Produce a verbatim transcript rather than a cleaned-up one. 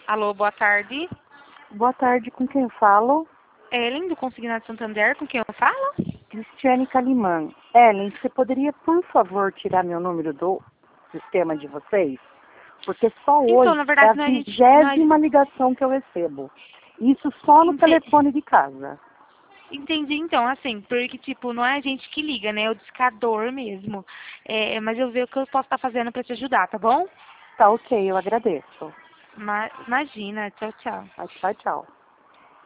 Alô, boa tarde. Boa tarde, com quem eu falo? Ellen, do Consignado Santander, com quem eu falo? Cristiane Calimã. Ellen, você poderia, por favor, tirar meu número do sistema de vocês? Porque só Então, hoje na é a verdade, nós... vigésima nós... ligação que eu recebo. Isso só no Ente- telefone de casa. Entendi, então, assim, porque, tipo, não é a gente que liga, né? É o discador mesmo. É, mas eu vejo o que eu posso estar fazendo pra te ajudar, tá bom? Tá ok, eu agradeço. Ma- Imagina, tchau, tchau. Tchau, tchau.